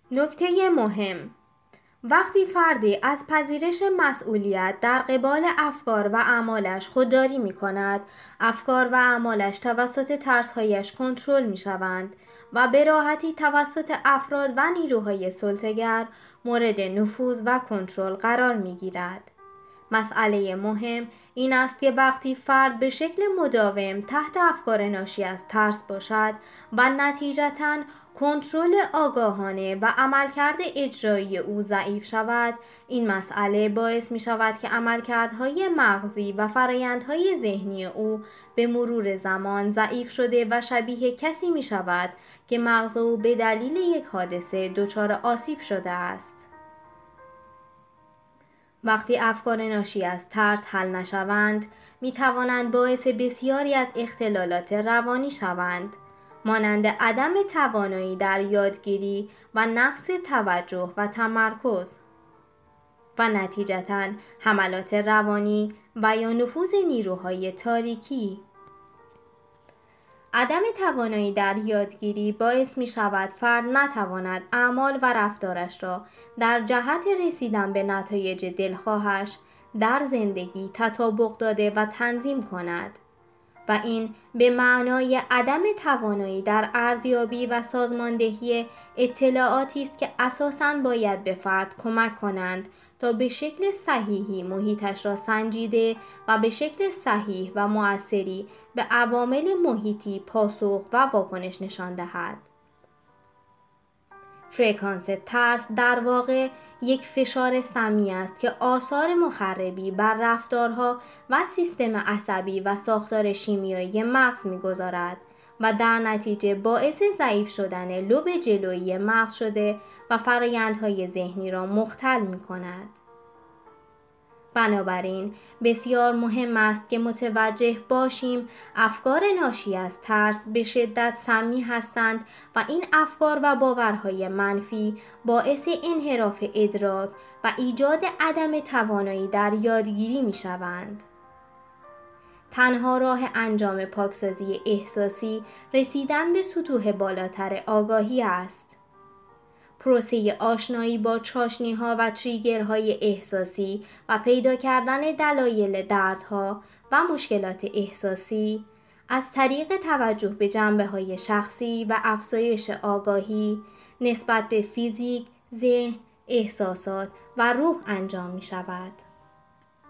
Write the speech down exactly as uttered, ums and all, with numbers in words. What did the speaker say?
نکته مهم: وقتی فردی از پذیرش مسئولیت در قبال افکار و اعمالش خودداری می کند، افکار و اعمالش توسط ترس‌هایش کنترل می شوند و به راحتی توسط افراد و نیروهای سلطه‌گر مورد نفوذ و کنترل قرار می گیرد. مسئله مهم این است که وقتی فرد به شکل مداوم تحت افکار ناشی از ترس باشد و نتیجتاً کنترل آگاهانه و عملکرد اجرایی او ضعیف شود، این مسئله باعث می شود که عملکردهای مغزی و فرآیندهای ذهنی او به مرور زمان ضعیف شده و شبیه کسی می شود که مغز او به دلیل یک حادثه دچار آسیب شده است. وقتی افکار ناشی از ترس حل نشوند، می توانند باعث بسیاری از اختلالات روانی شوند، مانند عدم توانایی در یادگیری و نقص توجه و تمرکز و نتیجتاً حملات روانی و یا نفوذ نیروهای تاریکی. عدم توانایی در یادگیری باعث می شود فرد نتواند اعمال و رفتارش را در جهت رسیدن به نتایج دلخواهش در زندگی تطابق داده و تنظیم کند و این به معنای عدم توانایی در ارزیابی و سازماندهی اطلاعاتی است که اساساً باید به فرد کمک کنند تا به شکل صحیحی محیطش را سنجیده و به شکل صحیح و مؤثری به عوامل محیطی پاسخ و واکنش نشان دهد. فرکانس ترس در واقع یک فشار سمی است که آثار مخربی بر رفتارها و سیستم عصبی و ساختار شیمیایی مغز می‌گذارد و در نتیجه باعث ضعیف شدن لوب جلویی مغز شده و فرآیندهای ذهنی را مختل می‌کند. بنابراین بسیار مهم است که متوجه باشیم افکار ناشی از ترس به شدت سمی هستند و این افکار و باورهای منفی باعث انحراف ادراک و ایجاد عدم توانایی در یادگیری می شوند. تنها راه انجام پاکسازی احساسی رسیدن به سطوح بالاتر آگاهی است. پروسه آشنایی با چاشنی‌ها و تریگرهای احساسی و پیدا کردن دلایل دردها و مشکلات احساسی از طریق توجه به جنبه‌های شخصی و افزایش آگاهی نسبت به فیزیک، ذهن، احساسات و روح انجام می‌شود.